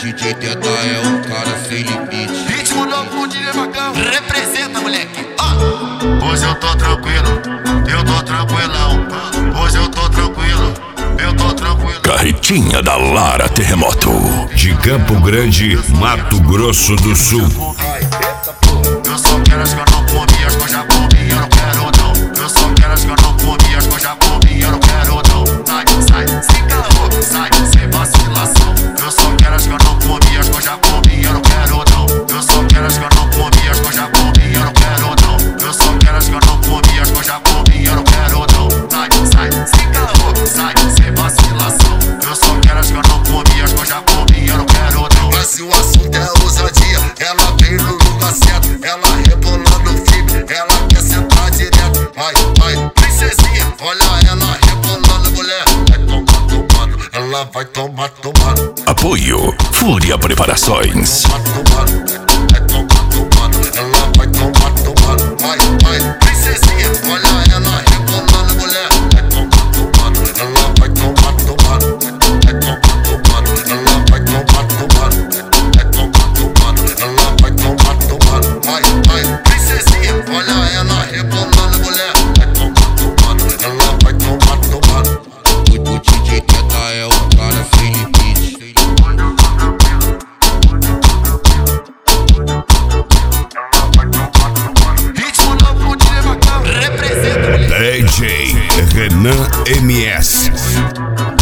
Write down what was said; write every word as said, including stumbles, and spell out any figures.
D J Teta é um cara sem limite. Ritmo novo com D J Macão. Representa, moleque. Ó. Hoje eu tô tranquilo, eu tô tranquilão. Hoje eu tô tranquilo, eu tô tranquilo. Carretinha da Lara Terremoto, de Campo Grande, Mato Grosso do Sul. Eu só quero as que eu não comi, as que eu já comi, eu não quero não. Eu só quero as que eu não comi, as que eu já comi, eu não quero não. Sai, sai, sem calor, sai, sem vacilação. Eu só quero as que eu não comi, as que eu já comi, eu não quero não. Eu só quero as que eu não comi, as que eu já comi, eu não quero não. Eu só quero as que eu não comi, as que eu já comi, eu não quero não. Sai, sai, sem calor, sai, sem vacilação. Eu só quero as que eu não comi, as que eu já comi, eu não quero não. Mas se o assunto é ousadia, ela vem no lugar certo. Ela rebola no filme, ela quer sentar direto. Vai, vai, princesinha, olha ela rebolando, mulher. Vai tomar, tomando, ela vai tomar, tomando. Apoio Fúria Preparações. Vai tomar, tomando, ela vai tomar, tomando. Vai, vai, princesinha, olha ela rebolando, mulher. Vai tomar, tomando, ela vai tomar, tomando. Vai tomar, tomando, ela vai tomar, tomando. Vai tomar, tomando, ela vai tomar, tomando. Vai, vai, princesinha, olha ela rebolando, mulher. Vai tomar, tomando, ela vai tomar, tomando. O, o D J Teta é um cara sem limite. Ritmo novo com D J Macão. Representa, moleque. D J Renan M S.